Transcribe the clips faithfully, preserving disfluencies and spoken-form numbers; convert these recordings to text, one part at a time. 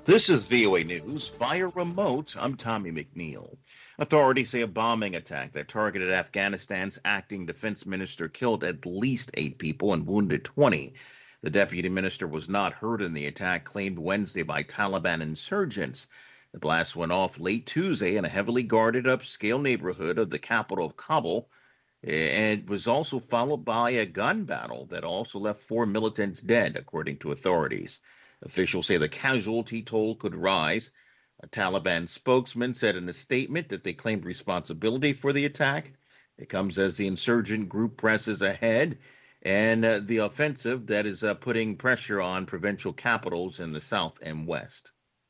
This is V O A News via remote. I'm Tommy McNeil. Authorities say a bombing attack that targeted Afghanistan's acting defense minister killed at least eight people and wounded twenty. The deputy minister was not hurt in the attack claimed Wednesday by Taliban insurgents. The blast went off late Tuesday in a heavily guarded upscale neighborhood of the capital of Kabul, and it was also followed by a gun battle that also left four militants dead, according to authorities. Officials say the casualty toll could rise. A Taliban spokesman said in a statement that they claimed responsibility for the attack. It comes as the insurgent group presses ahead and uh, the offensive that is uh, putting pressure on provincial capitals in the south and west.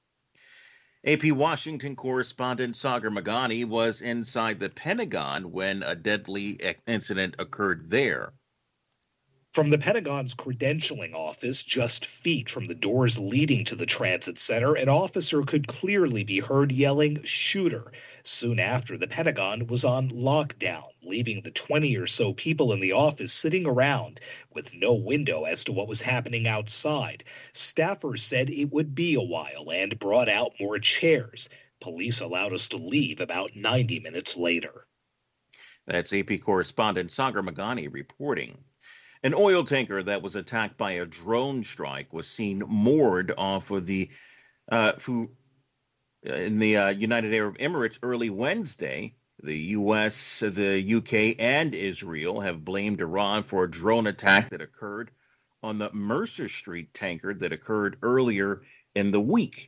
A P Washington correspondent Sagar Meghani was inside the Pentagon when a deadly incident occurred there. From the Pentagon's credentialing office, just feet from the doors leading to the transit center, an officer could clearly be heard yelling, "Shooter." Soon after, the Pentagon was on lockdown, leaving the twenty or so people in the office sitting around with no window as to what was happening outside. Staffers said it would be a while and brought out more chairs. Police allowed us to leave about ninety minutes later. That's A P correspondent Sagar Meghani reporting. An oil tanker that was attacked by a drone strike was seen moored off of the uh, in the uh, United Arab Emirates early Wednesday. The U S, the U K, and Israel have blamed Iran for a drone attack that occurred on the Mercer Street tanker that occurred earlier in the week.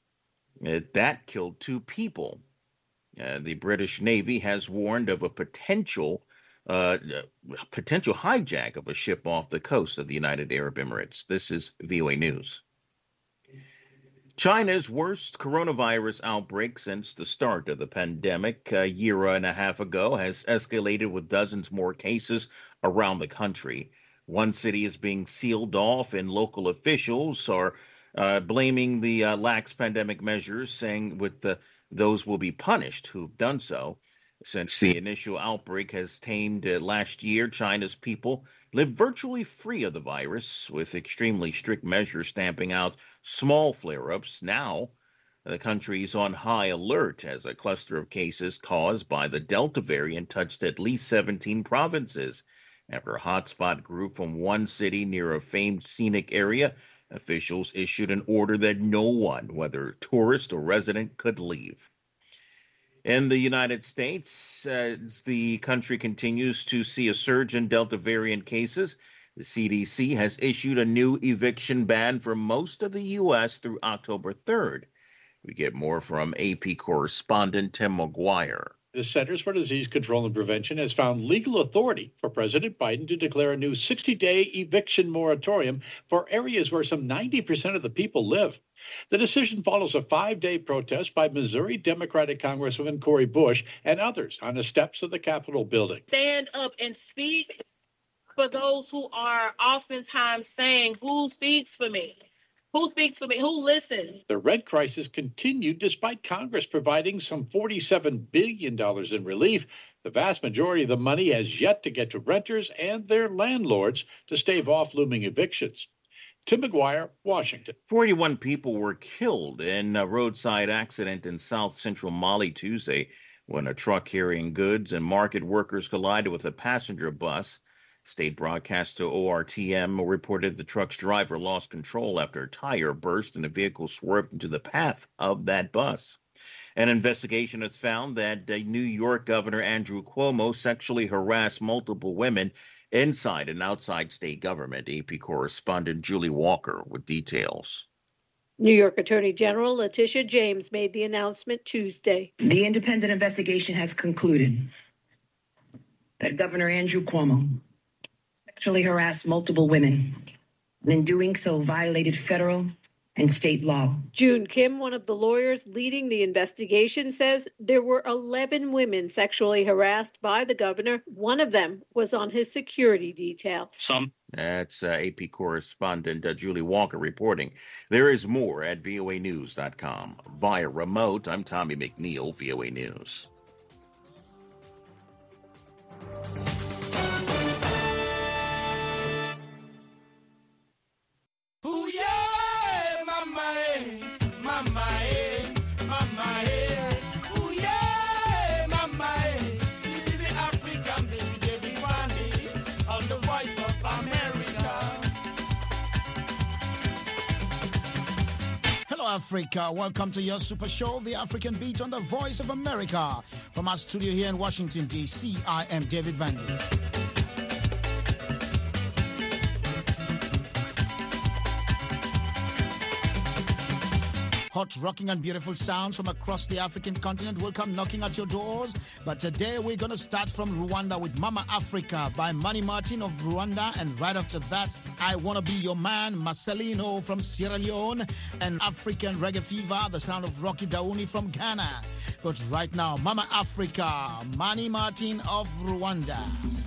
That killed two people. Uh, the British Navy has warned of a potential Uh, potential hijack of a ship off the coast of the United Arab Emirates. This is V O A News. China's worst coronavirus outbreak since the start of the pandemic a year and a half ago has escalated with dozens more cases around the country. One city is being sealed off, and local officials are uh, blaming the uh, lax pandemic measures, saying with the, those will be punished who've done so. Since the initial outbreak has tamed uh, last year, China's people live virtually free of the virus, with extremely strict measures stamping out small flare-ups. Now, the country is on high alert as a cluster of cases caused by the Delta variant touched at least seventeen provinces. After a hotspot grew from one city near a famed scenic area, officials issued an order that no one, whether tourist or resident, could leave. In the United States, uh, the country continues to see a surge in Delta variant cases. The C D C has issued a new eviction ban for most of the U S through October third. We get more from A P correspondent Tim McGuire. The Centers for Disease Control and Prevention has found legal authority for President Biden to declare a new sixty-day eviction moratorium for areas where some ninety percent of the people live. The decision follows a five-day protest by Missouri Democratic Congresswoman Cori Bush and others on the steps of the Capitol building. Stand up and speak for those who are oftentimes saying, who speaks for me? Who speaks for me? Who listens? The rent crisis continued despite Congress providing some forty-seven billion dollars in relief. The vast majority of the money has yet to get to renters and their landlords to stave off looming evictions. Tim McGuire, Washington. forty-one people were killed in a roadside accident in south central Mali Tuesday when a truck carrying goods and market workers collided with a passenger bus. State broadcaster O R T M reported the truck's driver lost control after a tire burst and the vehicle swerved into the path of that bus. An investigation has found that uh, New York Governor Andrew Cuomo sexually harassed multiple women inside and outside state government. A P correspondent Julie Walker with details. New York Attorney General Letitia James made the announcement Tuesday. The independent investigation has concluded that Governor Andrew Cuomo sexually harassed multiple women, and in doing so violated federal and state law. June Kim, one of the lawyers leading the investigation, says there were eleven women sexually harassed by the governor. One of them was on his security detail. Some. That's uh, A P correspondent uh, Julie Walker reporting. There is more at V O A news dot com. Via remote, I'm Tommy McNeil, V O A News. Ooh, yeah, my man, my Africa. Welcome to your super show, The African Beat on the Voice of America. From our studio here in Washington, D C, I am David Vandy. Hot, rocking and beautiful sounds from across the African continent will come knocking at your doors. But today we're going to start from Rwanda with Mama Africa by Manny Martin of Rwanda. And right after that, I Wanna Be Your Man, Marcelino from Sierra Leone. And African Reggae Fever, the sound of Rocky Dauni from Ghana. But right now, Mama Africa, Manny Martin of Rwanda.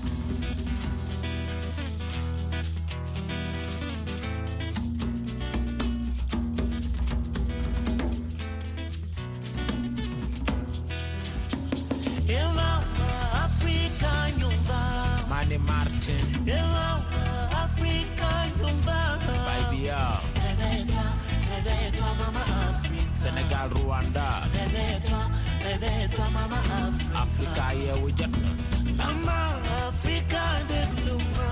Manny Martin, Senegal, Rwanda, Africa, yeah, we just Mama Africa de Gluma,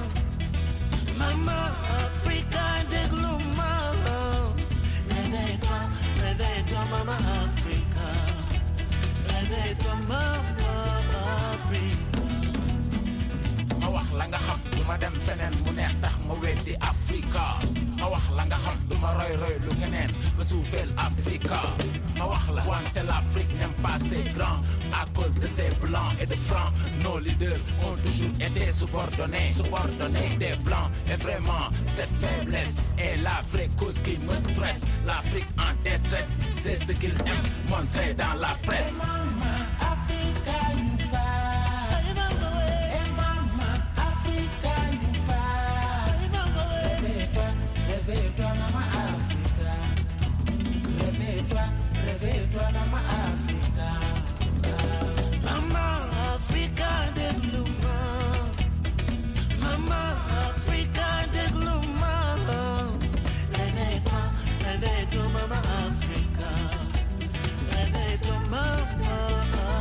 Mama Africa de Gluma, réveille-toi, réveille-toi, Mama Africa, réveille-toi, Mama Africa. Ma wax la nga xam duma dem feneen mu neex tax ma weddi Africa. Ma wax la nga xam duma roy roy lu keneen ba suufeel Africa. Ma wax la wante l'Afrique n'aime pas ses grands à cause de ses blancs et de francs. Nos leaders ont toujours été subordonnés, subordonnés des blancs. Et vraiment cette faiblesse est la vraie cause qui me stresse. L'Afrique en détresse, c'est ce qu'ils aiment montrer dans la presse. Réveille-toi, Mama Africa. Réveille-toi, réveille-toi, Mama Africa. Mama Africa de Gluma. Mama Africa de Gluma. Réveille-toi, réveille-toi, Mama Africa. Réveille-toi, Mama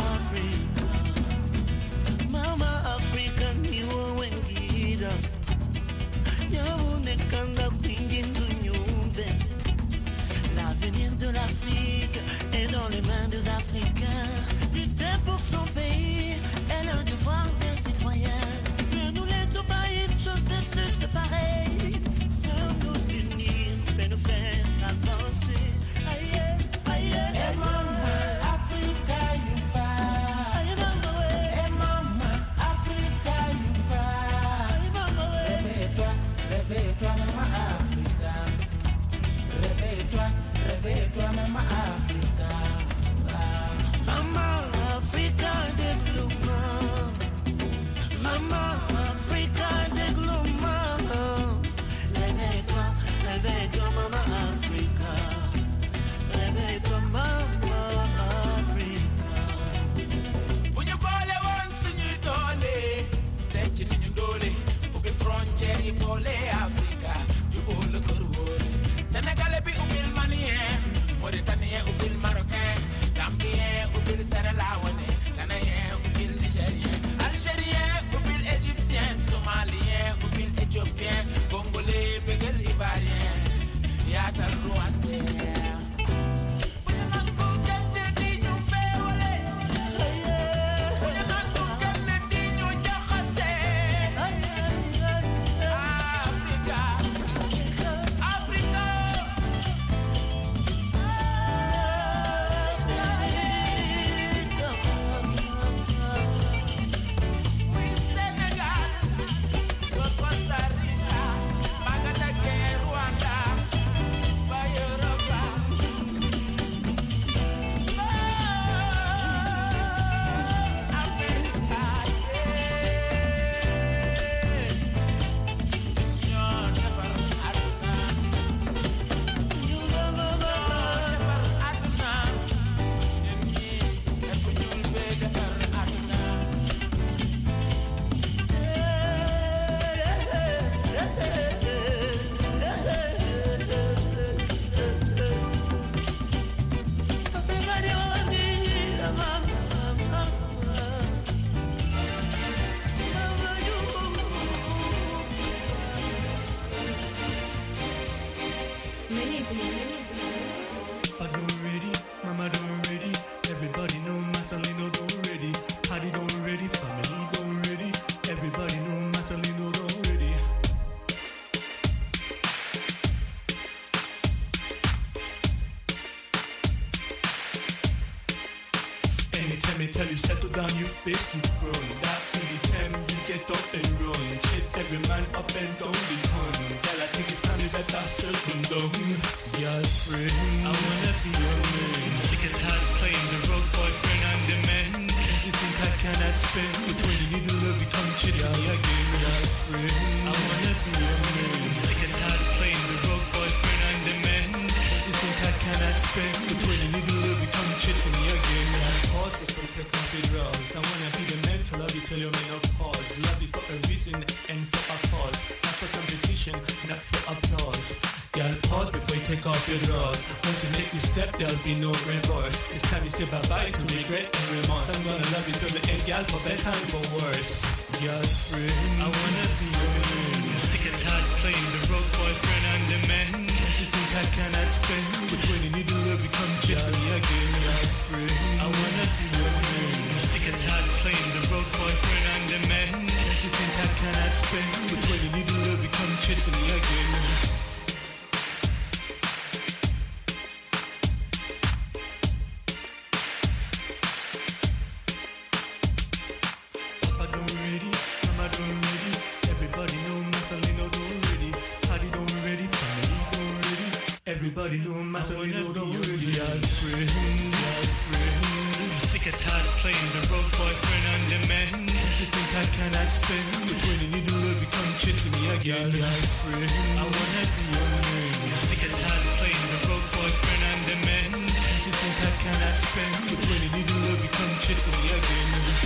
tell you, settle down, you face in front. That really time you get up and run. Chase every man up and down the con. Girl, I think it's time you better settle down. Girlfriend, I wanna be your man. I'm sick and tired of playing the road boyfriend and the man. Cause you think I cannot spend, but when you need the love, you come chasing me again. Girlfriend, I wanna be your man. I'm sick and tired of playing the road boyfriend and the man. Cause you think I cannot spend, but when you need the love, you come chasing me again. Pause before you take off your drawers. I wanna be the man to love you till you may not pause. Love you for a reason and for a cause. Not for competition, not for applause. Girl, pause before you take off your drawers. Once you take this step, there'll be no reverse. It's time you say bye-bye to regret and remorse. I'm gonna love you till the end, girl, for better and for worse. Girlfriend, I wanna be your man. I'm sick and tired of playing the road boyfriend and the man. Cause you think I cannot spend, but when you need the love, you come chasing me again. Girlfriend, I wanna be your man. I'm sick and tired of playing the road boyfriend and the man. Cause you think I cannot spend, but when you need the love, you come chasing me again. Papa don't ready, Mama don't ready. Everybody know Marcelino don't ready. Party don't ready, family don't ready. Everybody know Marcelino don't ready. Girlfriend, girlfriend, I'm sick and tired of playing the road boyfriend and the man. Cause you think I cannot spend, but when you need the love, you come chasing me again. Girlfriend, I wanna be your man. I'm sick and tired of playing the road boyfriend and the man. Cause you think I cannot spend, but when you need the love, you come chasing me again.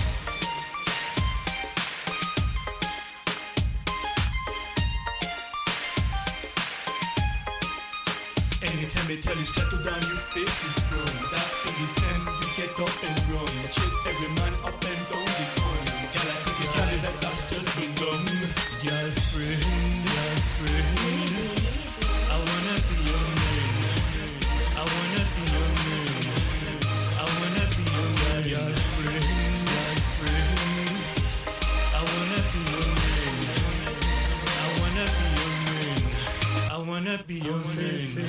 Anytime they tell you settle down, you face it from. That anytime you get up and run. Chase every man up and down the con. Girl, I think it's time you let that settle down. Girlfriend, girlfriend, I wanna be your man. I wanna be your man. I wanna be your man. Girlfriend, girlfriend, I wanna be your man. I wanna be your man. I wanna be your man.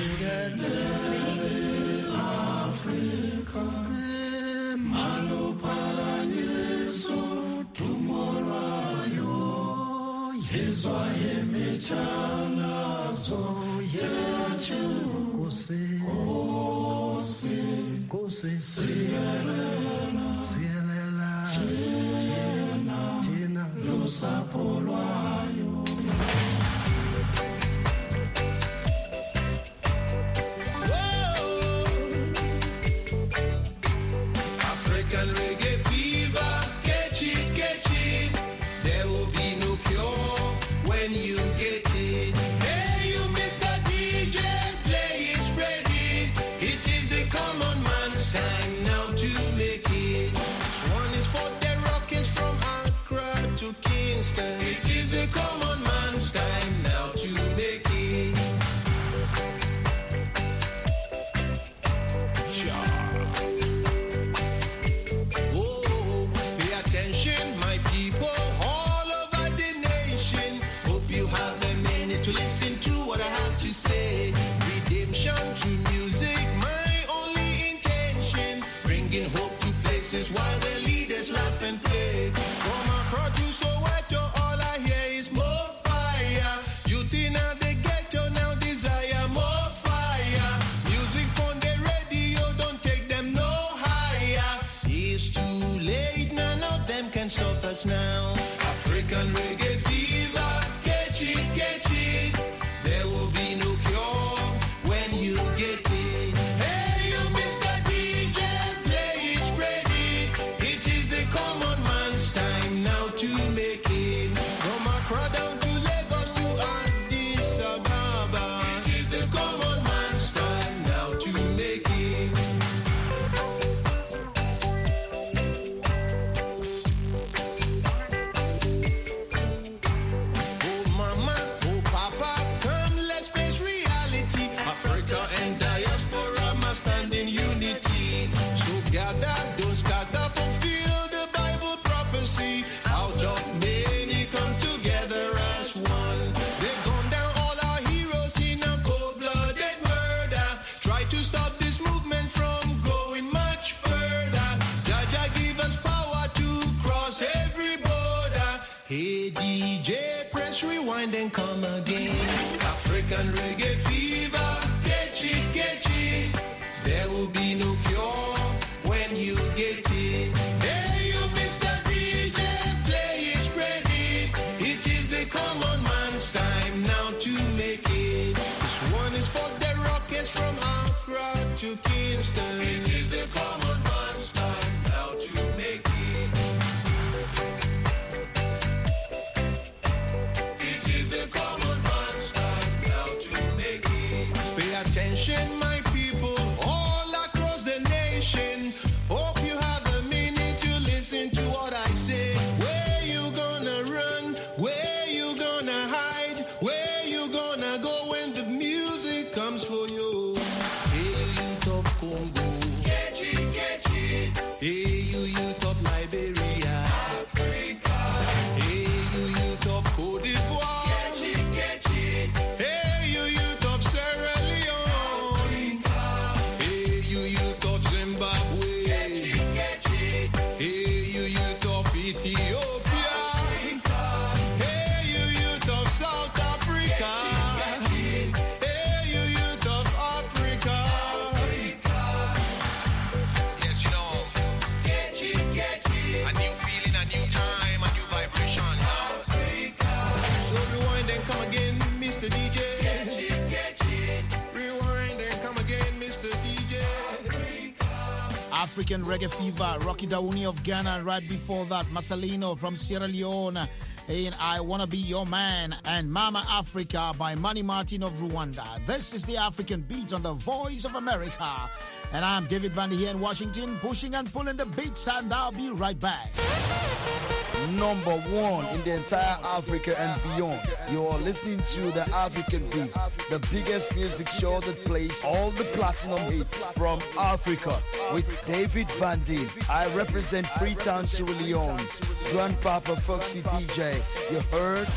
African reggae fever, catch it, catch it. There will be no cure when you get it. Hey, you Mister D J, play it, spread it. It is the common man's time now to make it. This one is for the rockets from Accra to Kingston. It is the common man's time now to make it. Oh, pay attention, my people, all over the nation. Hope you have a minute to listen to what I have to say. Redemption through music, my only intention. Bringing hope to places while the leaders laugh and play. From Accra to Soweto, all I hear is more fire. Youth in the ghetto now desire more fire. Music on the radio, don't take them no higher. It's too late, none of them can stop us now. African reggae fever, catch it, catch it. African reggae fever. Catch it, catch it. There will be no cure when you get it. Hey, you Mister D J, play it, spread it. It is the common man's time now to make it. This one is for the rockets from Accra to Kingston. It is the common man's time now to make it. It is the common man's time now to make it. Pay attention, my people, all across the nation. Hope you have a minute to listen to what I say. Where you gonna run? Where you gonna hide? Where you gonna go when the music comes for you? Hey, you youth of Congo. Catch it, catch it. Hey, you youth of Liberia. Africa. Hey, you youth of Cote d'Ivoire. Catch it, catch it. Hey, you youth of Sierra Leone. Africa. Hey, you youth of Zimbabwe. Catch it, catch it. Hey, you youth of Ethiopia. Africa. Hey, you youth of South Africa. Catch it, catch it. Hey, you youth of Africa. Africa. Yes, you know, Catch it, catch it. a new feeling, a new time, a new vibration. Africa. So rewind and come again, Mister D J. Catch it, catch it. Rewind and come again, Mister D J. African Reggae Fever, Rocky Dauni of Ghana, and right before that, Masalino from Sierra Leone in I Wanna Be Your Man, and Mama Africa by Manny Martin of Rwanda. This is the African Beat on the Voice of America. And I'm David Vandy here in Washington, pushing and pulling the beats, and I'll be right back. Number one in the entire Africa and beyond. You are listening to the African Beat, the biggest music show that plays all the platinum hits from Africa with David Van D. I represent Freetown, Sierra Leone. Grandpapa Foxy D J. You heard?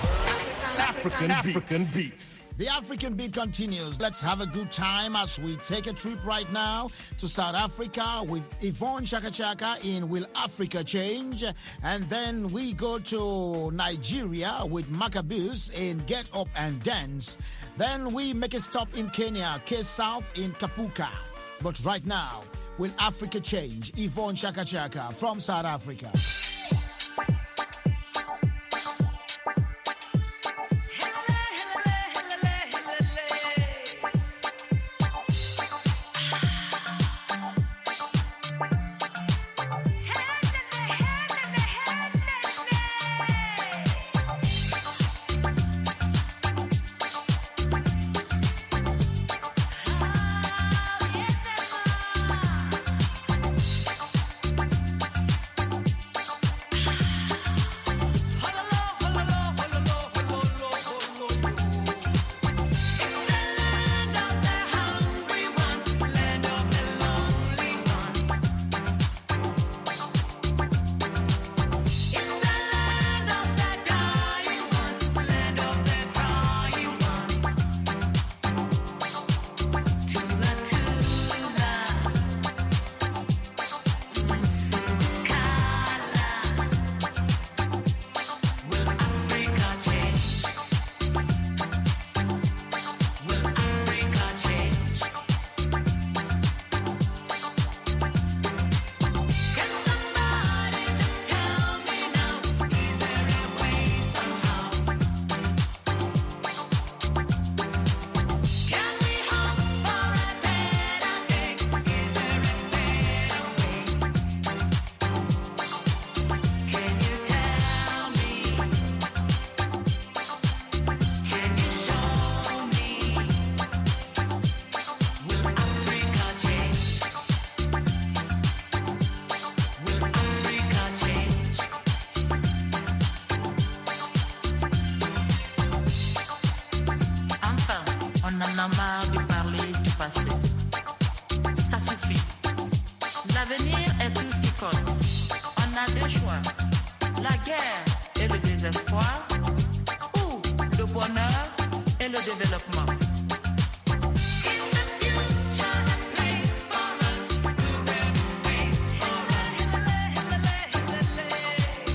African, African Beats. The African Beat continues. Let's have a good time as we take a trip right now to South Africa with Yvonne Chaka Chaka in Will Africa Change? And then we go to Nigeria with Maccabees in Get Up and Dance. Then we make a stop in Kenya, K-South in Kapuka. But right now, Will Africa Change? Yvonne Chaka Chaka from South Africa.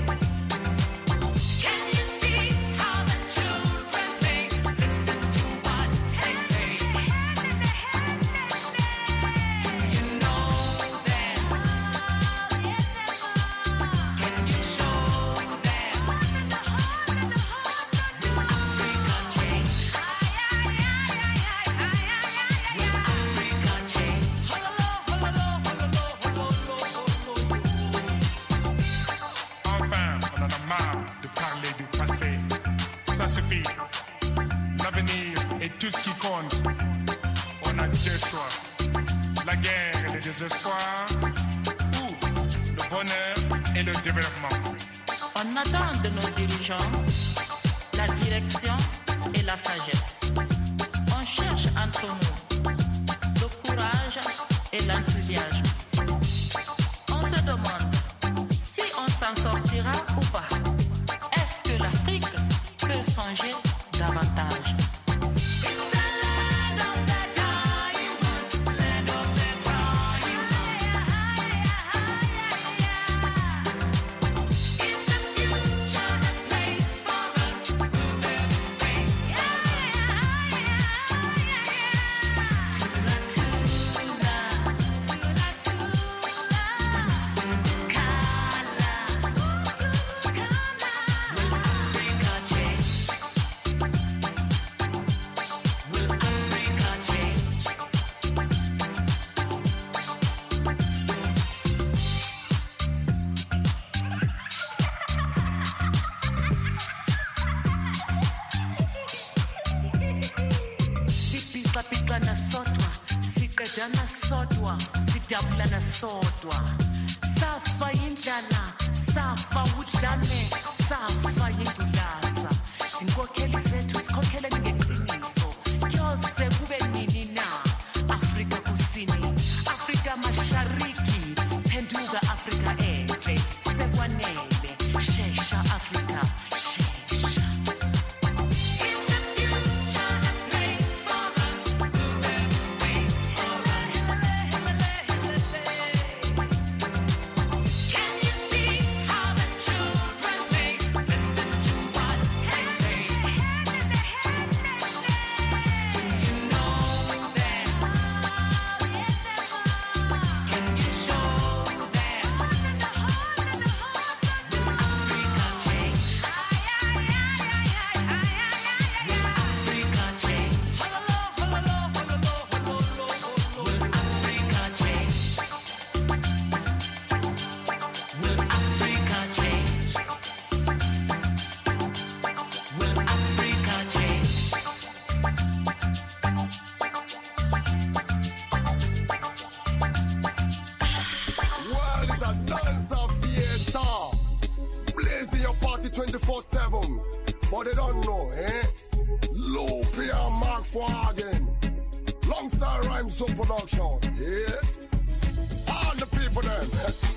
Can you see how the children play? Listen to what tout ce qui compte. On a deux choix, la guerre et le désespoir, ou le bonheur et le développement. On attend de nos dirigeants la direction et la sagesse. On cherche entre nous le courage et l'enthousiasme. On se demande si on s'en sortira ou pas. Est-ce que l'Afrique peut changer davantage? Sodwa safa indlala safa udlame safa yendulasa inkokheli zethu sikhokhele ngeqiniso kuyoze kube nini na Afrika kusini Afrika mashariki phenduka Afrika enhle sekwanele shesha Afrika shesha. twenty-four seven, but they don't know, eh? Loopy and Mark Fargan, Longstar Rhymes Zone Production, yeah? All the people them,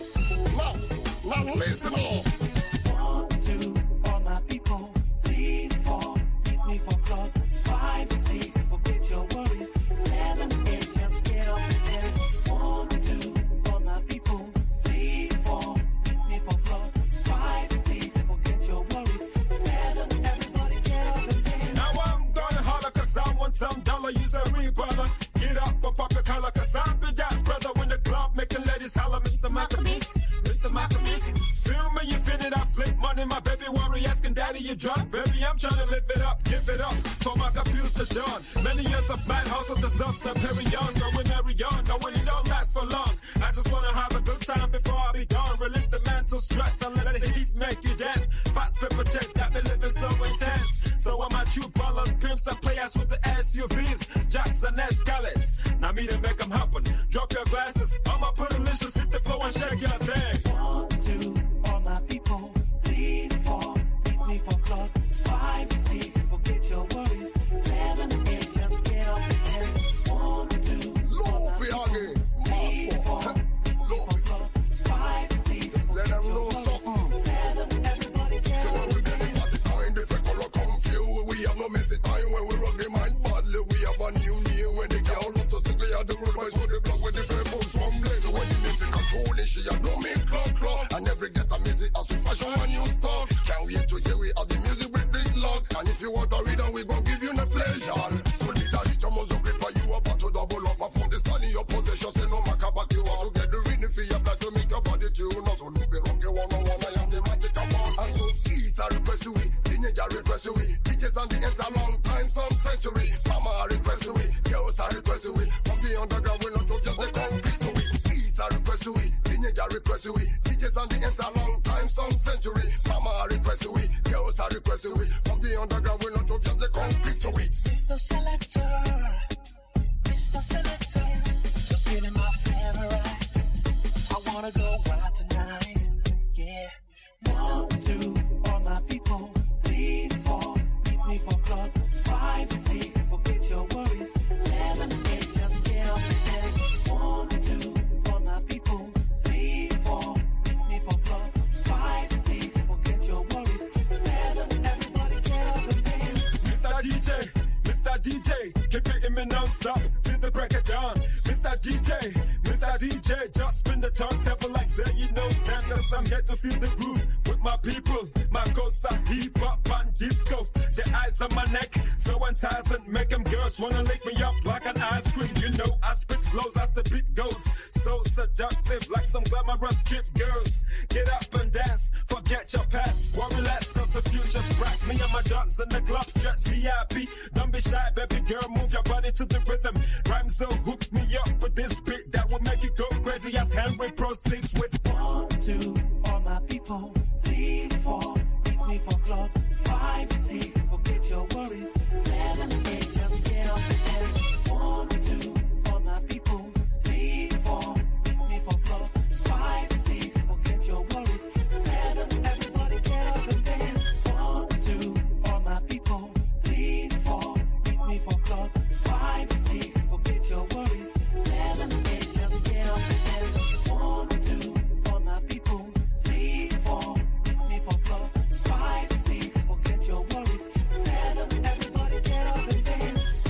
now, now listen up. One, two, all my people, three, four, meet me for club, five, six, forget your worries, seven, eight, just get up and dance. One, two, all my people, three, four, meet me for club, five, six, forget your worries, seven, everybody get up and dance. Now I'm gonna holler cause I want some dollar, use a real brother. Get up and pop your collar cause I be that brother when the club making ladies holler, Mister Maccabees, Mister Maccabees. Feel me, you feel it, I flip money, my baby worry, asking daddy you drop. Baby, I'm trying to live it up, give it up, for my confused to dawn. Many years of mad hustle, the subs are very young, so we marry on, no when it don't last for long. I just wanna have a good time before I be gone, relieve the mental stress, and let the heat make you dance. Fast paper checks got me living so intense. So I'm my true ballers, pimps and players with the S U Vs, Jacks and Escalades. Now me to make them happen, drop your glasses, I'ma put a licious, hit the floor and shake your thing. One, two, all my people, three, four, meet me for club, five, six, forget your worries, seven, eight, just get up and dance. One, two, all my people, three, four, meet me for club, five, six, let them know something. seven, everybody get up and dance. Time the color come few, we have no messy time when we rock the mind badly. We have a new name when the girl love to stick at the road boys on the block with the fair folks from blaze. When the music control it, she a do me claw claw. And every get a music as we fashion a new stock. Can't wait to hear we have the music with big luck. And if you want a reader, we gon' give you the pleasure. So little it must great for you about to double up. And from the stand in your possession, say no maca back you also get the rhythm for your blood to make your body tune. Also look be rock you one on one, I am the magic boss. And so keys I request you, teenager request you, D Js and the M's a long time, some century. Mama I request you, girls I request you, from the underground we not just the concrete to we. Keys I request you, teenager request you, D Js and the M's a long time, some century. Mama I request you, girls I request you, from the underground we not just the concrete to we. Mister Selector, Mister Selector, just feeling my favorite. I wanna go wild tonight, yeah. One, two, all my people. Three, four, meet me for club. Five, six, forget your worries. Seven, eight, just get on the dance. One, two, all my people. Three, four, meet me for club. Five, six, forget your worries. Seven, everybody get up and dance. Mister D J, Mister D J, keep hitting me non-stop till the break of dawn. Mister D J, Mister D J, just spin the turntable like say you know Sanders. I'm here to feel the groove with my people. My ghosts are hip hop and disco. The eyes on my neck, so enticing, make them girls wanna lick me up like an ice cream. You know I spit flows as the beat goes, so seductive like some glamorous strip girls. Get up and dance, forget your past, worry less, cause the future's bright. Me and my dogs in the club, stretch V I P. Don't be shy, baby girl, move your body to the rhythm. Rhymes will hook me up with this beat that will make you go crazy as Henry proceeds with one, two, all my people. Three, four, meet me for club. Five, six, forget your worries. Seven, eight, just get off the dance. One, two, all my people. Three, four, meet me for club. Five, six, forget your worries. Seven, everybody get up and dance. One, two, all my people. Three, four, meet me for club. Five, six, forget your worries. Seven, eight, just get off the dance. One, two, all my people. Three, four, meet me for club. Five, six, forget your worries. Seven, everybody get up and dance.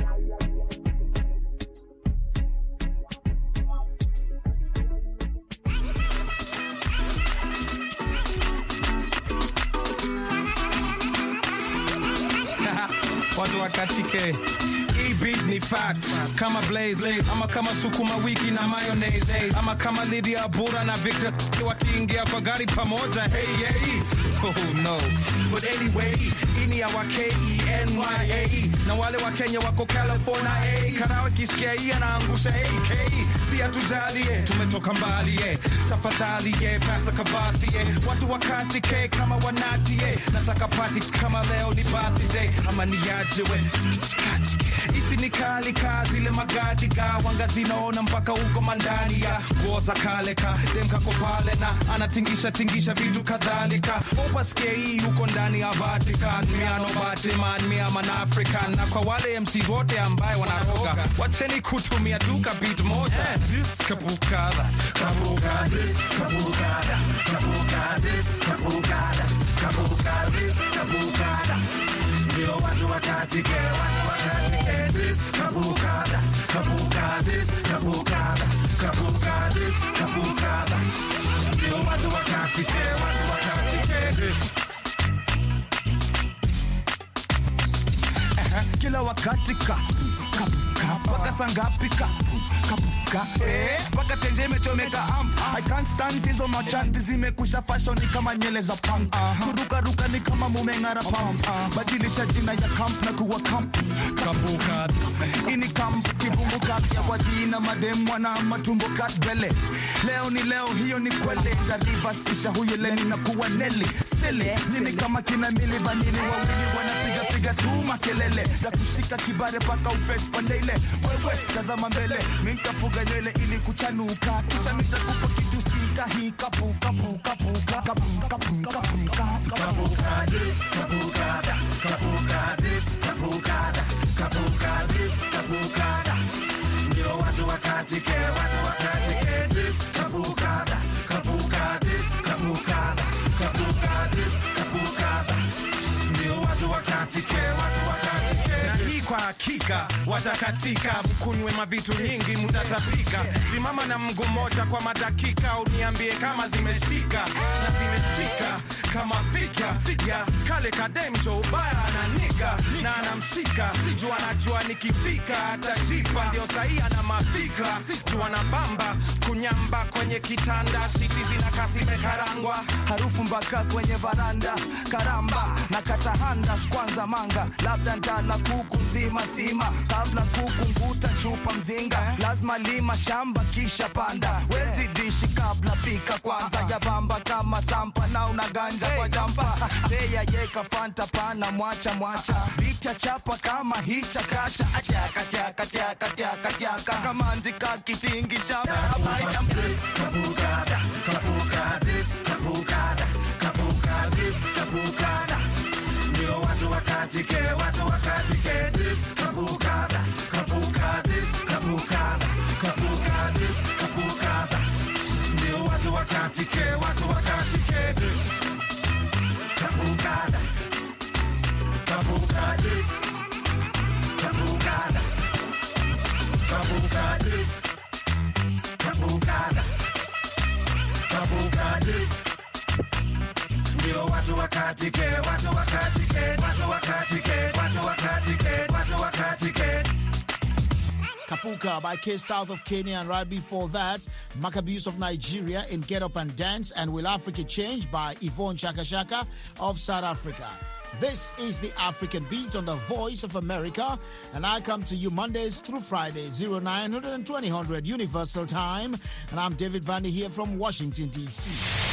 Watu wakatike hii beat ni fact kama Blaze ama kama sukuma wiki na mayonnaise ama kama Lydia Bura na Victor wakiingia kwa gari pamoja. Hey hey, oh no, but anyway ini ya wa K E N Y A na wale wa Kenya wako California. Hey, karawa kisikia hii anaangusha A K, si atujalie tumetoka mbali eh, tafadhali eh, Pastor Kabasi eh, watu wakatike kama wanati eh, nataka party kama leo ni birthday ama ni yaje we isi ni kali kazi le magadi ga wanga zinaona mpaka uko mandani ya goza kale ka dem kako pale na anatingisha tingisha vitu kadhalika. Opasikia hii uko ndani ya Vatican, miano Batman, mi ama na African. Na kwa wale M Cs wote ambaye wanaroga, wacheni kutumia duka beat moja. This kabukada, kabukada, this kabukada, kabukada, this kabukada, kabukada, this kabukada. Ndio watu wakatike, watu wakatike. This kabukada, kabukada, this kabukada, kabukada, this kabukada. Ndio watu wakatike, watu wakatike. This kila wakati ka kapuka paka sangapika kapuka eh paka tenje imechomeka am I can't stand hizo machanti zimekusha fashion ni kama nyele za punk kuruka ruka ni kama mumengara pump badilisha jina ya camp na kuwa camp kapuka ini camp kibumbuka ya wajina madem wana matumbo katbele. Leo ni leo, hiyo ni kweli, tarivasisha huyo leni na kuwa neli sele nini kama kina mili vanili wawili wanapiga piga tu makelele da kushika kibare paka ufresh pandele. Wewe tazama mbele minkafuga nywele ili kuchanuka kisha nitakupa kitu sika hii kapu kapu kapu kapu kapu kapu kapuka this kapukada kapuka this kapukada kapuka this kapukada. Ndio watu wakatike, watu wakatike. This kapukada kapuka this kapukada kapuka this kapukada. Ndio watu wakatike, watu wakatike. Na hii kwa hakika watakatika, mkunywe mavitu nyingi mutatapika. Simama na mguu moja kwa madakika, uniambie kama zimeshika na zimeshika kama fika ya kale kademjo ubaya ananika na anamshika. Jua najua nikifika atajipa, ndio sahi ana mafika. Jua na bamba kunyamba kwenye kitanda, siti zina kasi mekarangwa, harufu mpaka kwenye varanda, karamba na katahanda kwanza manga, labda ndala kuku nzima kisima kabla kukunguta chupa mzinga, lazima lima shamba kisha panda, wezi dishi kabla pika kwanza, ya bamba kama sampa na unaganja kwa jampa, beya yeka fanta pana mwacha mwacha, vita chapa kama hicha kasha, ataka ataka ataka ataka ataka kama nzika kitingi chapa abaya this kabukada kabukada this kabukada kabukada this kabukada ndio watu wakatike watu wakatike this kabukada kabukada this kabukada kabukada this kabukada ndio watu wakatike watu wakatike this kabukada kabukada this kabukada kabukada this kabukada kabukada this ndio watu wakatike watu wakatike watu wakatike watu wakatike watu wakatike. Kapuka by K South of Kenya, and right before that, Maccabees of Nigeria in Get Up and Dance, and Will Africa Change by Yvonne Chaka Chaka of South Africa. This is the African Beat on the Voice of America, and I come to you Mondays through Fridays, oh nine hundred, twenty hundred Universal Time, and I'm David Vandy here from Washington, D C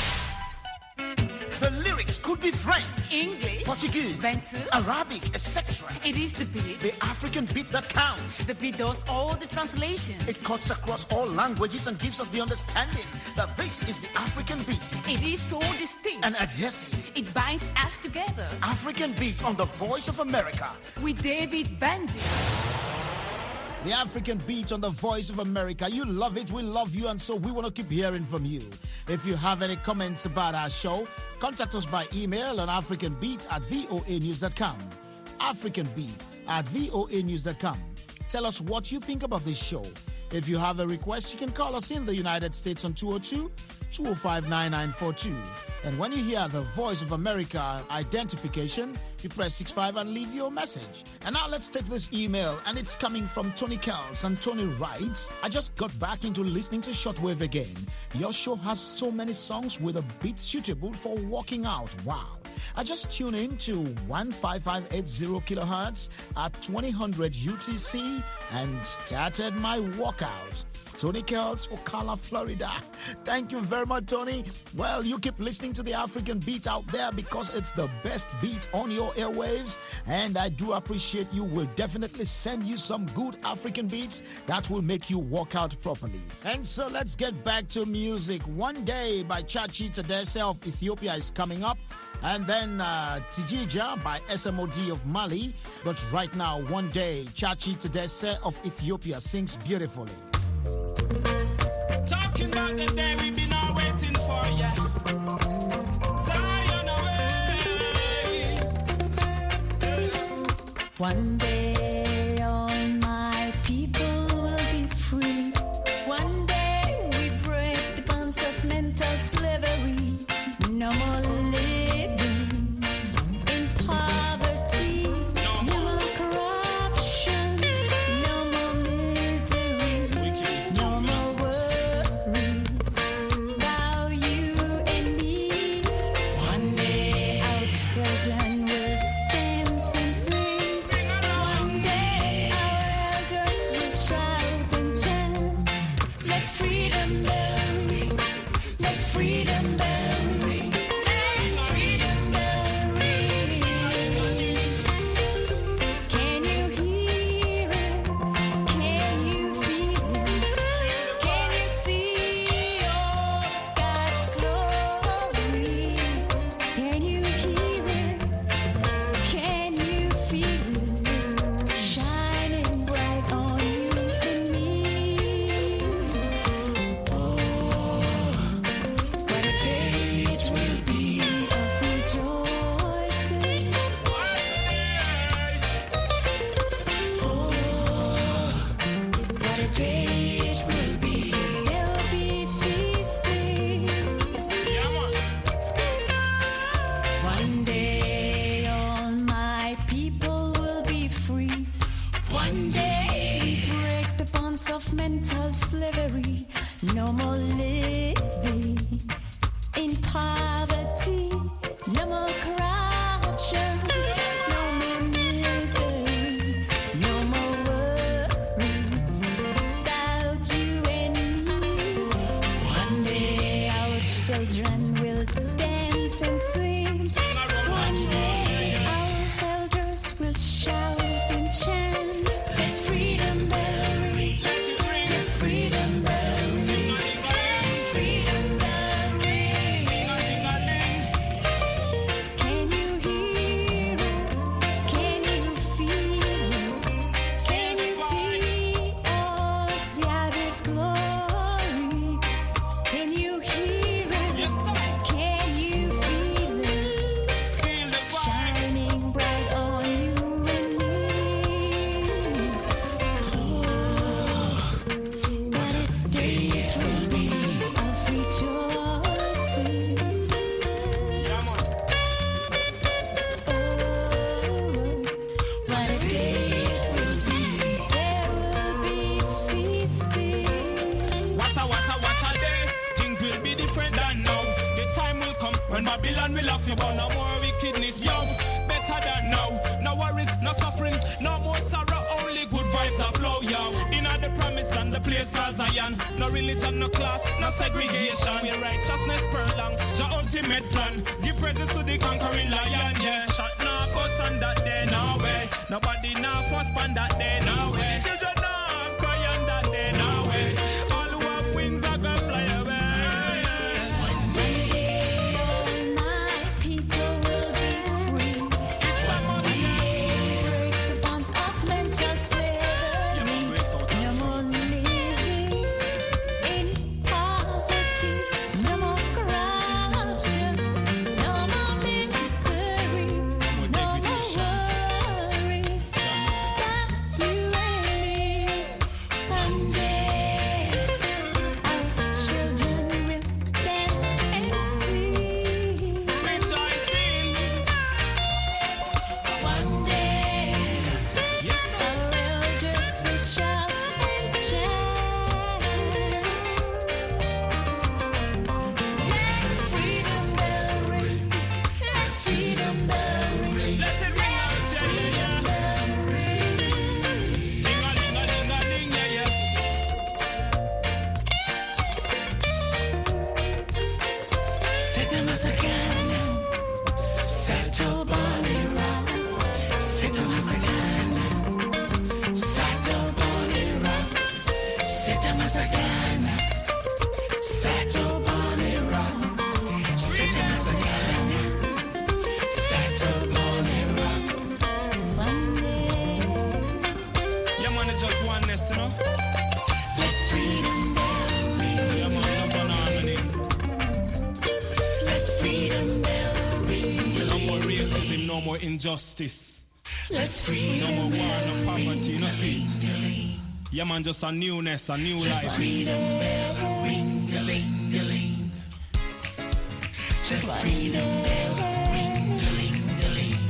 The lyrics could be French, English, Portuguese, Bantu, Arabic, et cetera. It is the beat. The African beat that counts. The beat does all the translations. It cuts across all languages and gives us the understanding that this is the African beat. It is so distinct and adhesive. It binds us together. African Beat on the Voice of America with David Vandy. The African Beat on the Voice of America. You love it, we love you, and so we want to keep hearing from you. If you have any comments about our show, contact us by email on africanbeat at voa news dot com. africanbeat at voa news dot com. Tell us what you think about this show. If you have a request, you can call us in the United States on two oh two, two oh five, nine nine four two. And when you hear the Voice of America identification, you press six five and leave your message. And now let's take this email, and it's coming from Tony Kells. And Tony writes, I just got back into listening to Shortwave again. Your show has so many songs with a beat suitable for walking out. Wow. I just tuned in to one five five eight zero kilohertz at twenty hundred U T C and started my walkout. Tony Kells for Ocala, Florida. Thank you very much, Tony. Well, you keep listening to the African Beat out there because it's the best beat on your airwaves, and I do appreciate you. We'll definitely send you some good African beats that will make you walk out properly. And so let's get back to music. One Day by Chachi Tadesse of Ethiopia is coming up, and then uh, Tijija by S M O D of Mali. But right now, One Day, Chachi Tadesse of Ethiopia sings beautifully. Talking about the day we've been all waiting for, yeah. Zion away. One day all my people will be free. One day we break the bonds of mental slavery. No more living in poverty. No more corruption. No more misery. No more worry about you and me. One day our children will dance and sing. One day our elders will shout and chant. Let freedom bell ring. Let freedom bell ring. Let freedom bell ring. Can you hear it? Can you feel it? Can you see all God's glory? Can you hear it? Can you feel it? Shining bright on you and me. Oh, what a day it will be of rejoicing. Oh, what a day it will be. There'll be feasting. One day all my people will be free. One day we break the bonds of mental slavery. No more living in poverty. No more corruption. No more misery. No more When Babylon will have you born, no more wickedness. Yo, better than now. No worries, no suffering, no more sorrow, only good vibes are flow, yo. In the promised land, the place called Zion. No religion, no class, no segregation. Where righteousness purlong, the ultimate plan. Give praises to the conquering lion, yeah. Shot now, bust on that day, no way. Nobody now force pan that day, no way. Children now cry on that day, no way. All who have wings are gonna fly away. Injustice. Let's free. No more war, no poverty, no see. Yeah, man, just a newness, a new life. Freedom bell, ring a ling a ling. Let freedom bell ring a ling a ling.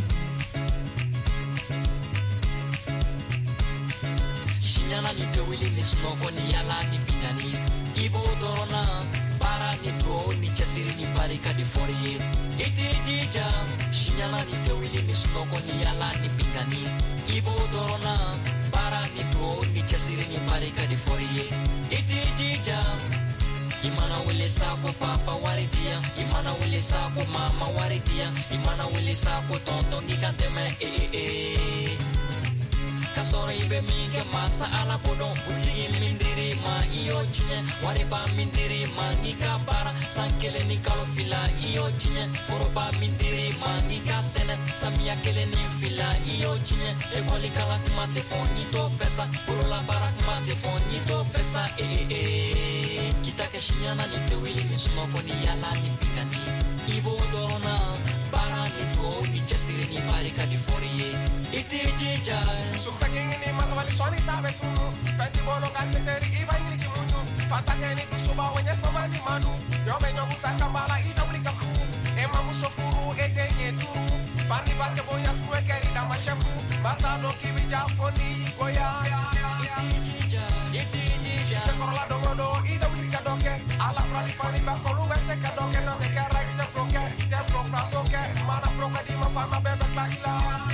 Shinyana ni te wili ni snoko ni yala ni pinani. Ibo dorona para ni to ni chasiri ni barika di forie. Iti jija. Shinyala ni te wili ni snoko ni yala ni pingani. Ibo dorona para ni to ni chasiri ni barika di forie. Iti jija. Imana wile sako papa waridia. Imana wile sako mama waridia. Imana wile sako tonto ngikanteme eh eh. Kasoro ibe minge masa ala bodon. Utigi mindiri ma iyo chinye. Wariba mindiri ma nika bara. Sankele ni kalofila iyo chinye. Foroba mindiri ma nika sene. Samia kele ni fila iyo chinye. Ekoli kala kumate foni to fesa. Urola bara kumate foni to fesa. Eh eh eh. Kita keshinyana ni te wili ni sumoko ni yala ni pingani. Ibo dorona bara ni to ni chesiri ni barika di forie. Iti jija. Sukaging ini maswali swali tabe tunu. Fenti bolo kalseteri iba ini kimunyu. Patakeni kusuba wenyes mamani manu. Yo menyo gusta kambala ida ulika fu. Ema musofuru ete nyeturu. Pani bate boya tuwe kerida mashefu. Batalo kibija foni goya. Iti jija. Iti jija. Tekorola dongodo ida ulika doke. Ala prali fani bakolu wete kadoke. No deke rai te proke. Te propra toke. Mana proka di mapana bebe klaila.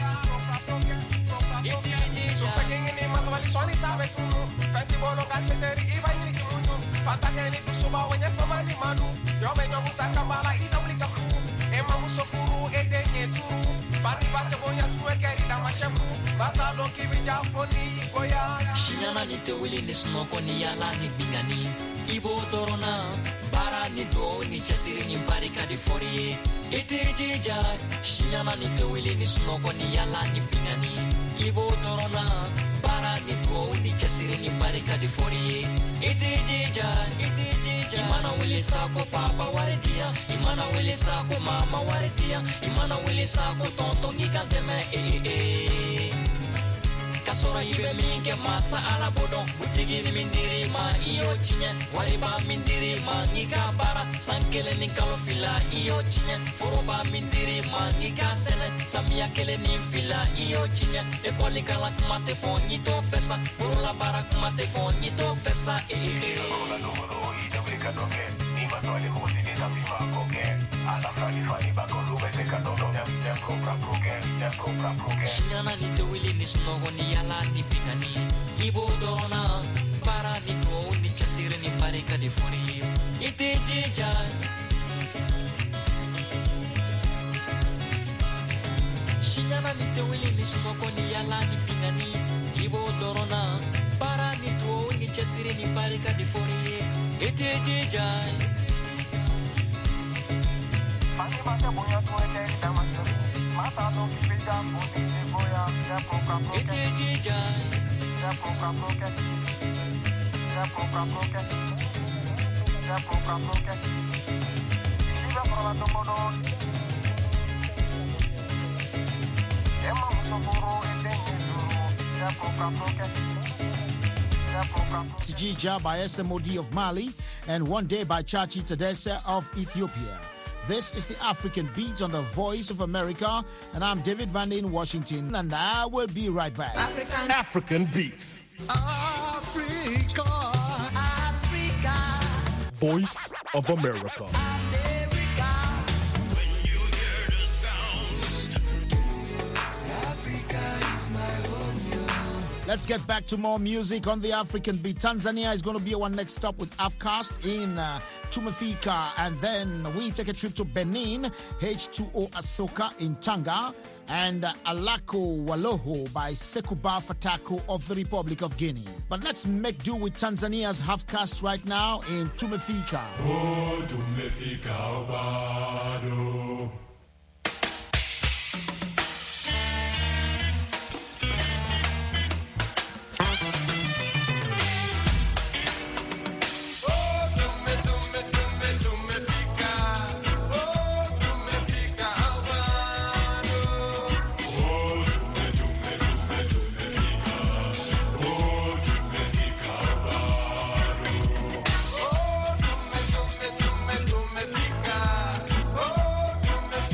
Sukaging ini maswali swali tabe tunu. Fenti bolo kalseteri iba ini kimunyu. Patakeni kusuba wenyes mamani manu. Yo menyo gusta kambala ida ulika fu. Ema musofuru ete nyeturu. Pani bate boya tuwe kerida mashefu. Batalo kibija foni goya. Shinyana ni te wili ni snoko ni yala ni pingani. Ibo dorona bara ni do ni chasiri ni barika di forie. Iti jija. Shinyana ni te wili ni snoko ni yala ni pingani. Ibo dorona bara ni do ni chasiri ni barika di forie. Iti jija. Iti jija. Imana wili sako papa waridia. Imana wili sako mama waridia. Imana wili sako tonto ngikanteme eh eh. Kasora ibe minge masa ala bodon. Utigi ni mindiri ma iyo chinye. Wariba mindiri ma ngika bara. Sankele ni kalofila iyo chinye. Foroba mindiri ma ngika sene. Samia kele ni fila iyo chinye. Ekoli kala kumate fonyi to fesa. Forola bara kumate fonyi to fesa eh eh. Ala Shinyana ni tewili ni snogo ni yala ni pingani. Ibo dorona para ni ko ni chasire ni parika di fori. Ite jija. Shinyana ni tewili ni snogo ni yala ni pingani. Ibo dorona para ni ko ni chasire ni parika di fori. Ite jija. Tijija by S M O D of Mali and One Day by Chachi Tadesse of Ethiopia. This is the African Beat on the Voice of America, and I'm David Van in Washington, and I will be right back. African, African Beats. Africa, Africa. Voice of America. Let's get back to more music on the African Beat. Tanzania is going to be our next stop with Afcast in uh, Tumefika. And then we take a trip to Benin, H two O Asoka in Tanga, and uh, Alako Waloho by Sekuba Fatako of the Republic of Guinea. But let's make do with Tanzania's Halfcast right now in Tumefika. Oh, Tumefika, Wado. Oh,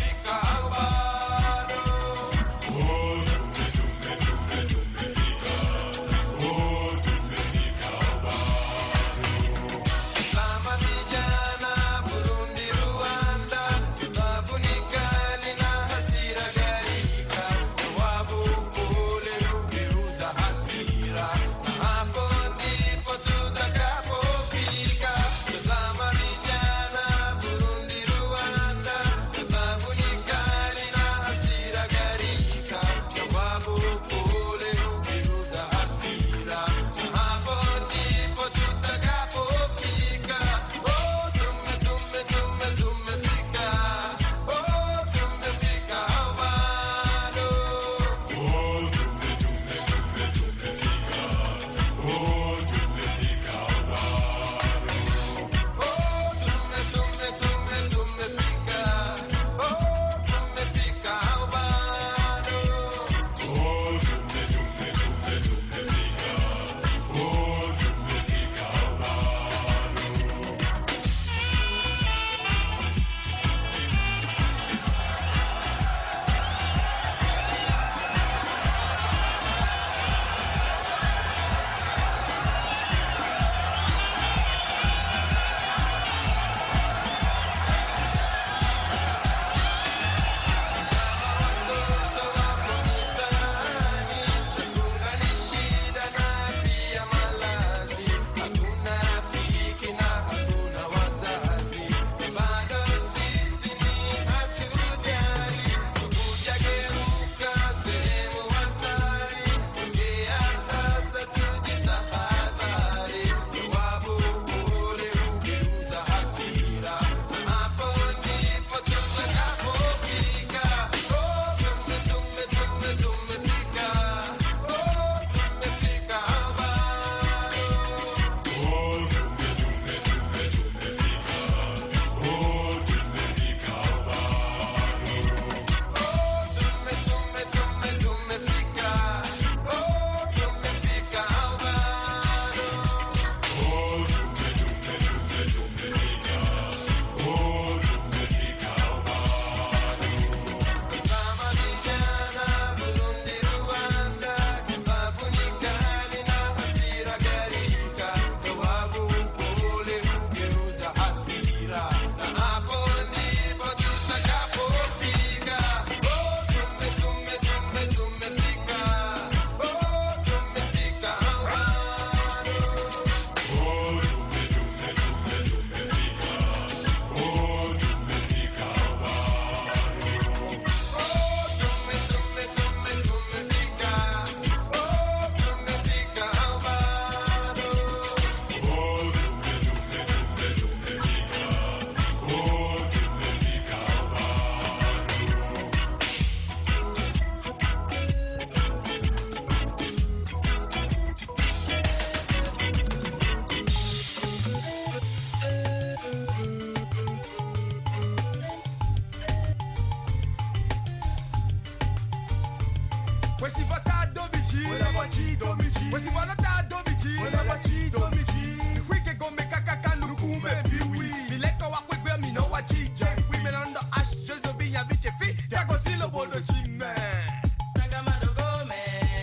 wachi domiji. Wesi wanota domiji. Wena wachi domiji. Wike go me kakaka nukume biwi. Mileko wa kwekwe mi no wachi je. Women on the ash Josephine biche fi. Tago silo bodo chime. Tanga madogome.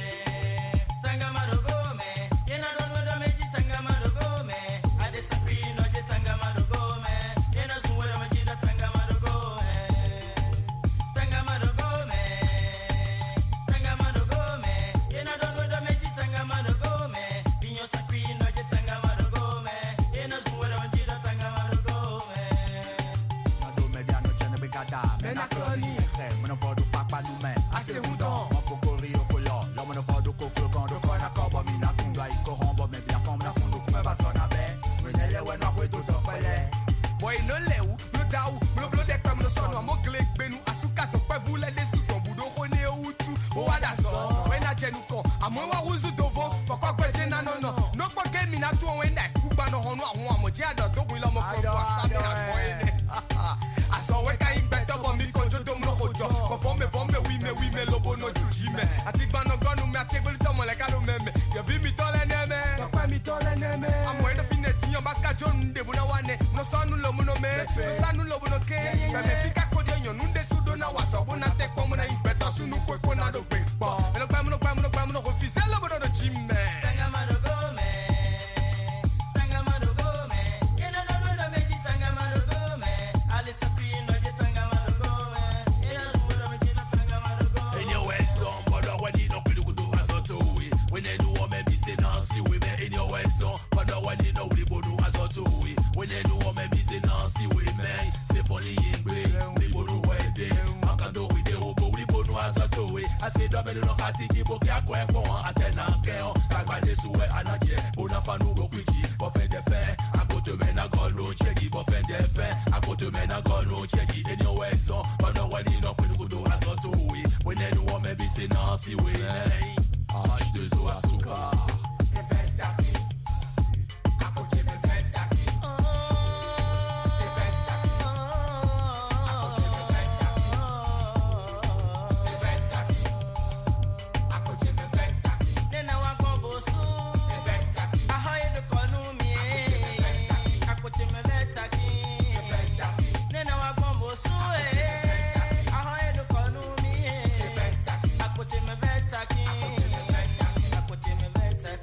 Tanga madogome. Yena don wada meji tanga madogome. Ade sapino je tanga madogome. Yena suwera majida tanga madogome. Tanga madogome. Tanga madogome. Yena don wada meji tanga madogome. Binyo sapino je tanga madogome. Yena suwera majida tanga madogome. Madome diano chene begada. Mena kloni. Meno vodu papa nume. Ase hudon. Mopokori okolo. Lo meno vodu kokolo kondo kona kobo mina kundwa iko hombo me bia fom na fundu kume basona be. Wenele we no kwetu topele. Boy no lewu, no dau, no blow de pem no sono mo glek benu asuka to pe vule de su son budo khone utu o wada so. When a jenu ko, amo wa wuzu dovo, poko gbeje na no no. No po ke mi na tu when dai ku gba no honu awon amoje ado to gbe lo mo ko ko asa mi na ko ene. Aso we kan igbe to bo mi konjo do mo kojo. Ko fo me fo me wi me wi me lobo no juji me. Ati gba no gonu me ati gbe to mo le ka lo meme. You vi mi to le neme. To pa mi to le neme. Amo e do fine ti yan ba ka jo nde bu na wane. No sanu lo mu no me. No sanu lo bu no ke. Ka me fika ko de yan nunde sudo na waso bu na te po mo na igbe to sunu ko ko na do gbe po. Me no pa mo no pa mo no pa mo no ko fi se lo bu no do jime. Tanga madogome. Tanga madogome. Yena don wada meji tanga madogome. Ale sapino je tanga madogome. Yena suwera majida tanga madogome. In your way, son, but when you know people do as a two we. When they do what maybe say Nancy we me in your way, son, but when you know people do as a two we. When they do what maybe say Nancy we me, say for the ingbe, people do what they. I can do with the obo, people do as a two we. I say don't be no hati kibo kia kwe kwa atena keo. Kagba de suwe anaje, bona fanu go kwiki, bo fe de fe. I go to men a golo cheki, bo fe de fe. I go to men a golo cheki in your way, son, but when you know people do as a two we. When they do what maybe say Nancy we me. H deux O Asuka. Nena wa kombo su. Ahoye de konu mi. Akote me vetaki. Nena wa kombo su. Ahoye de konu mi. Akote me vetaki. Akote me vetaki.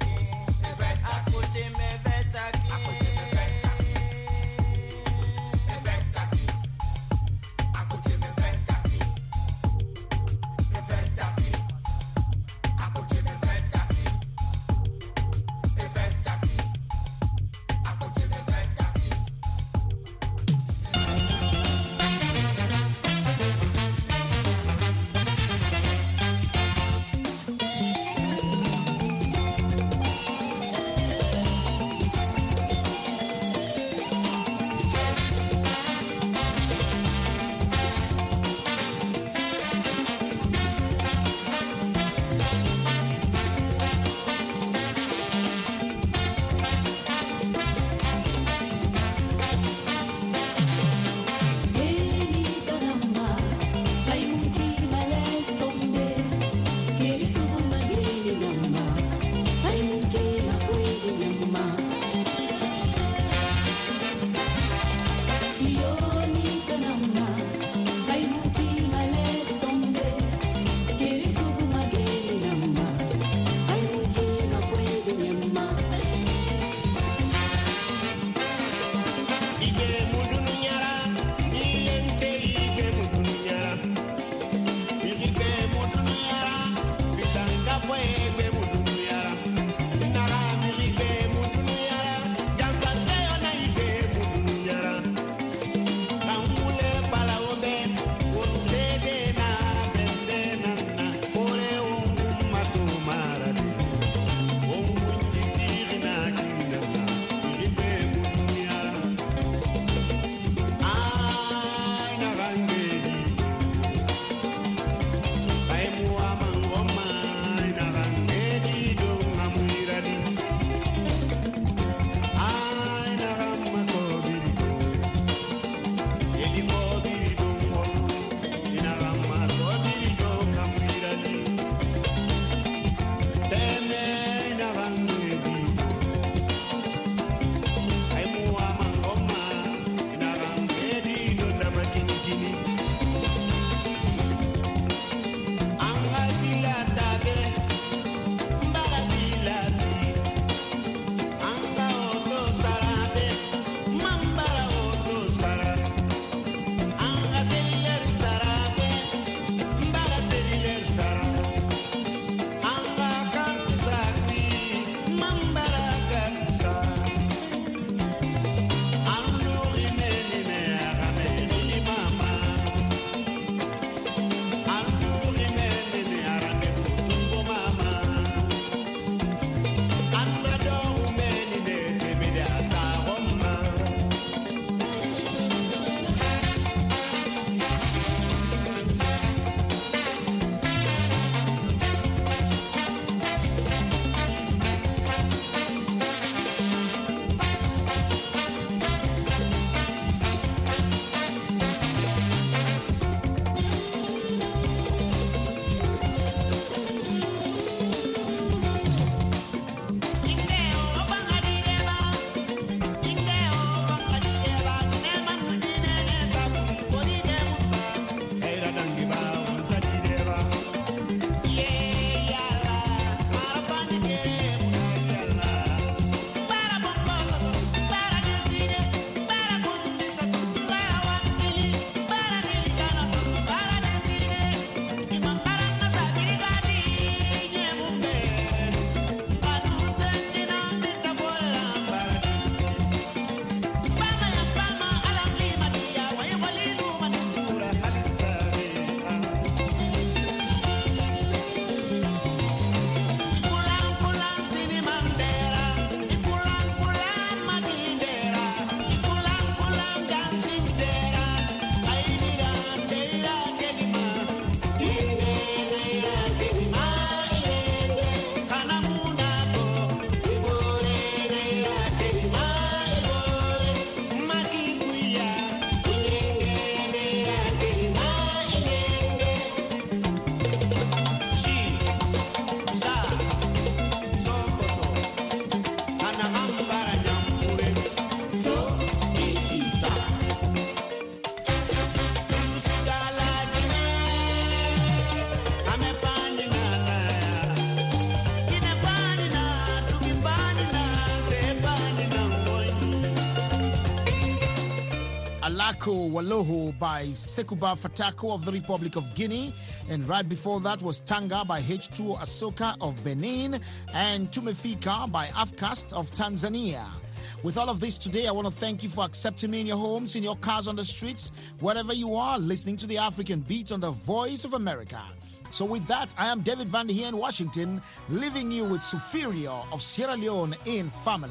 Alako Waloho by Sekuba Fatako of the Republic of Guinea. And right before that was Tanga by H two O Asoka of Benin. And Tumefika by Afcast of Tanzania. With all of this today, I want to thank you for accepting me in your homes, in your cars, on the streets, wherever you are, listening to the African Beat on the Voice of America. So with that, I am David Van here in Washington, leaving you with Superior of Sierra Leone in Family.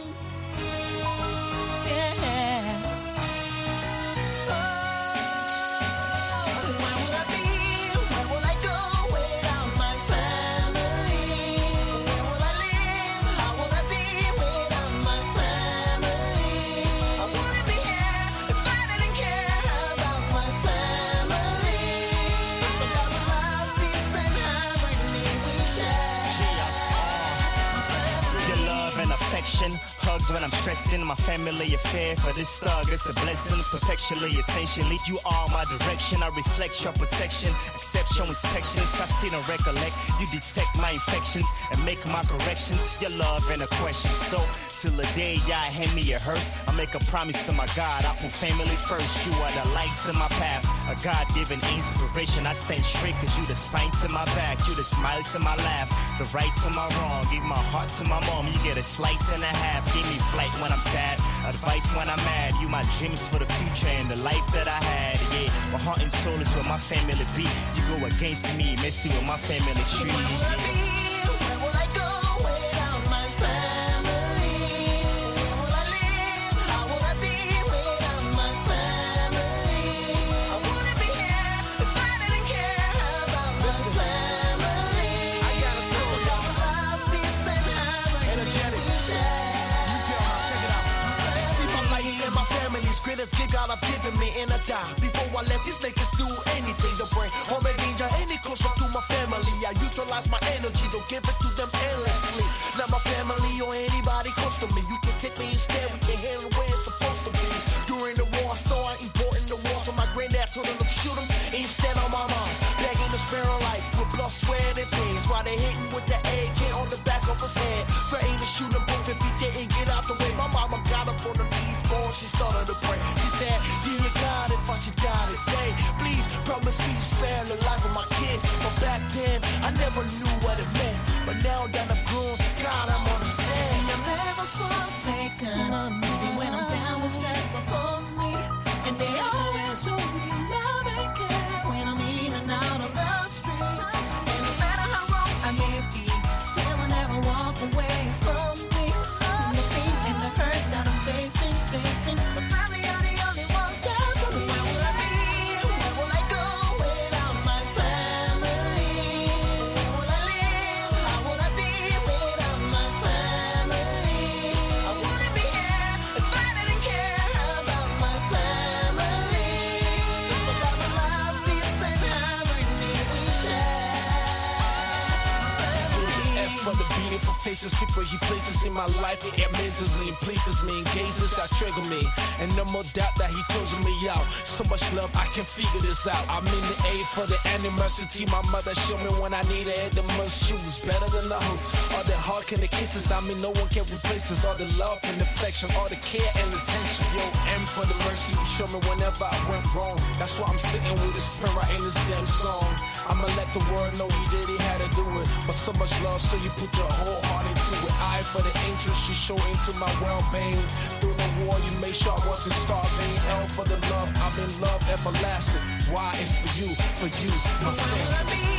Hugs when I'm stressing, my family affair. For this thug, it's a blessing. Perpetually, essentially, you are my direction. I reflect your protection, accept your inspections. I see and recollect. You detect my infections and make my corrections. Your love and a question. So, till the day y'all hand me a hearse, I make a promise to my God. I put family first. You are the lights in my path, a God-given inspiration. I stand straight cause you the spine to my back. You the smile to my laugh, the right to my wrong. Give my heart to my mom. You get a slice and a half. Give me flight when I'm sad, advice when I'm mad. You my dreams for the future and the life that I had. Yeah, my heart and soul is where my family be. You go against me, messy with my family tree. Where will I be? Where will I go without my family? Where will I live? How will I be without my family? I wouldn't be here if I didn't care about my family. I gotta slow down. Love, peace, and harmony. Energetic. Greatest gig God have given me in a die. Before I let these niggas do anything to bring home and danger any closer to my family. I utilize my energy, don't give it to them endlessly. Not my family or anybody close to me. You can take me instead, we can handle where it's supposed to be. During the war, I saw it important the war, so my granddad told him to shoot him. Instead on my mom, begging to spare her life with blood, sweat, and tears. While they hitting with the A K on the back of his head, threatening to shoot him both if he didn't get out the way. My mama got up on the knees. She started to pray. She said, dear God, if I should die today, please promise me to spare the life of my kids. But back then, I never knew what it meant. But now that I'm grown, God, I'm understand. I'm never forsaken of me. When I'm down with stress upon me, and they always show me love and care when I'm in and out of the streets. And no matter how wrong I may be, they will never walk away from me. And the pain and the hurt that I'm facing. My family are the only ones there for me. Where will I be? Where will I go without my family? Where will I live? How will I be without my family? I wouldn't be here if I didn't care about my family. It's about the love, peace, and harmony we share. F for the beautiful faces, people you places in my life. It amazes me, it pleases me, engages, that trigger me. And no more doubt that he chosen me out. So much love, I can figure this out. I'm in the A for the animosity. My mother showed me when I needed it the most. She was better than the host. All the heart and the kisses, I mean no one can replace us. All the love and affection, all the care and attention. Yo, M for the mercy you showed me whenever I went wrong. That's why I'm sitting with this pen right in this damn song. I'ma let the world know he did, he had to do it. But so much love, so you put your whole heart into it. I for the interest you show into my well-being. Through the war, you made sure I wasn't starving. L for the love, I'm in love everlasting. Why? It's for you, for you, my family.